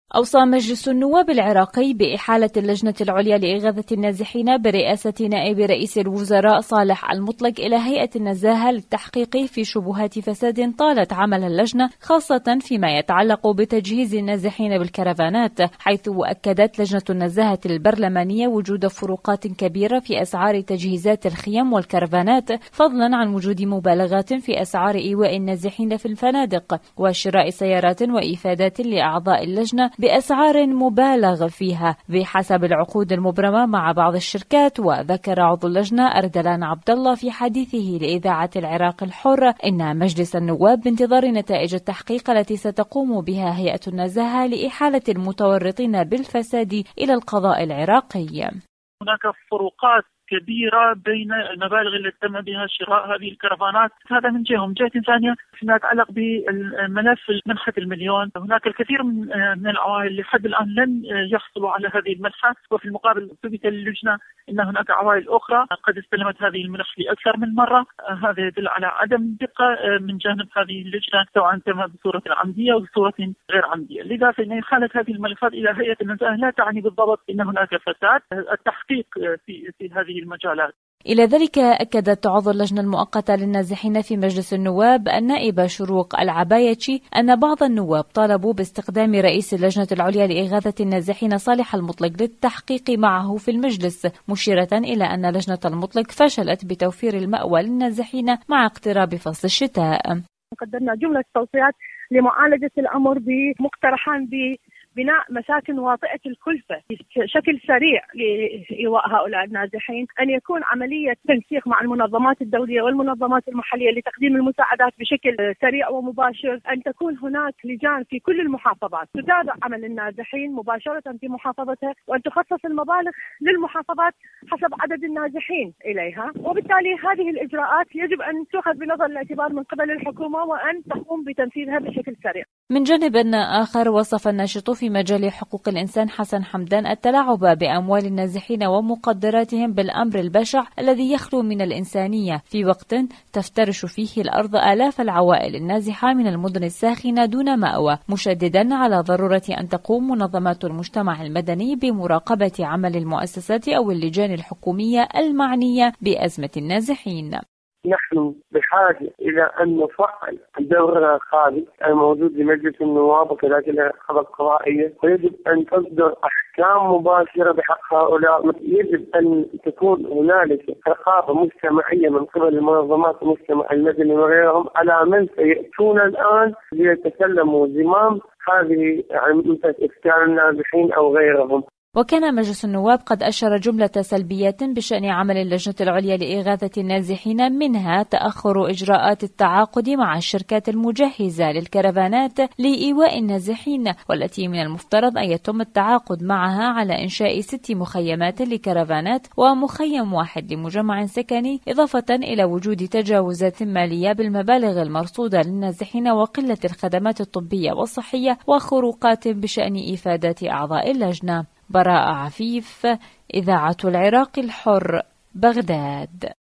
أوصى مجلس النواب العراقي بإحالة اللجنة العليا لإغاثة النازحين برئاسة نائب رئيس الوزراء صالح المطلق إلى هيئة النزاهة للتحقيق في شبهات فساد طالت عمل اللجنة، خاصة فيما يتعلق بتجهيز النازحين بالكرفانات، حيث أكدت لجنة النزاهة البرلمانية وجود فروقات كبيرة في أسعار تجهيزات الخيم والكرفانات، فضلا عن وجود مبالغات في أسعار إيواء النازحين في الفنادق وشراء سيارات وإفادات لأعضاء اللجنة بأسعار مبالغ فيها بحسب العقود المبرمة مع بعض الشركات. وذكر عضو اللجنة أردلان عبد الله في حديثه لإذاعة العراق الحر إن مجلس النواب بانتظار نتائج التحقيق التي ستقوم بها هيئة النزاهة لإحالة المتورطين بالفساد إلى القضاء العراقي. هناك فروقات كبيرة بين المبالغ التي تم بها شراء هذه الكرفانات، هذا من جهة. من جهة ثانية فيما يتعلق بالملف منحة المليون، هناك الكثير من العوائل لحد الآن لن يحصلوا على هذه المنحة، وفي المقابل ثبت للجنة أن هناك عوائل أخرى قد استلمت هذه المنح لأكثر من مرة. هذا يدل على عدم دقة من جانب هذه اللجنة، سواء تم بصورة عمدية أو بصورة غير عمدية. لذا فإن إحالة هذه الملفات إلى هيئة النزاهة لا تعني بالضبط أن هناك فساد. التحقيق في هذه المجالات. إلى ذلك أكدت عضو اللجنة المؤقتة للنازحين في مجلس النواب النائبة شروق العبايتشي أن بعض النواب طالبوا باستخدام رئيس اللجنة العليا لإغاثة النازحين صالح المطلق للتحقيق معه في المجلس، مشيرة إلى أن لجنة المطلق فشلت بتوفير المأوى للنازحين مع اقتراب فصل الشتاء. قدمنا جملة توصيات لمعالجة الأمر بمقترحان بناء مساكن واطئة الكلفة بشكل سريع لإيواء هؤلاء النازحين، أن يكون عملية تنسيق مع المنظمات الدولية والمنظمات المحلية لتقديم المساعدات بشكل سريع ومباشر، أن تكون هناك لجان في كل المحافظات تتابع عمل النازحين مباشرة في محافظتها، وأن تخصص المبالغ للمحافظات حسب عدد النازحين إليها، وبالتالي هذه الإجراءات يجب أن تؤخذ بنظر الاعتبار من قبل الحكومة وأن تقوم بتنفيذها بشكل سريع. من جانب آخر، وصف الناشط في مجال حقوق الإنسان حسن حمدان التلاعب بأموال النازحين ومقدراتهم بالأمر البشع الذي يخلو من الإنسانية في وقت تفترش فيه الأرض آلاف العوائل النازحة من المدن الساخنة دون مأوى، مشددا على ضرورة أن تقوم منظمات المجتمع المدني بمراقبة عمل المؤسسات أو اللجان الحكومية المعنية بأزمة النازحين. نحن بحاجة إلى أن نفعل دورنا الخالي الموجود لمجلس النواب وكذلك الرقابة القضائية، ويجب أن تصدر أحكام مباشرة بحق هؤلاء. يجب أن تكون هنالك رقابة مجتمعية من قبل المنظمات المجتمع المدني وغيرهم على من سيأتون الآن ليتسلموا زمام هذه مثل إسكان النازحين أو غيرهم. وكان مجلس النواب قد أشر جملة سلبيات بشأن عمل اللجنة العليا لإغاثة النازحين، منها تأخر إجراءات التعاقد مع الشركات المجهزة للكرفانات لإيواء النازحين، والتي من المفترض أن يتم التعاقد معها على إنشاء 6 مخيمات لكرفانات ومخيم واحد لمجمع سكني، إضافة إلى وجود تجاوزات مالية بالمبالغ المرصودة للنازحين وقلة الخدمات الطبية والصحية وخروقات بشأن إفادات أعضاء اللجنة. براء عفيف، إذاعة العراق الحر، بغداد.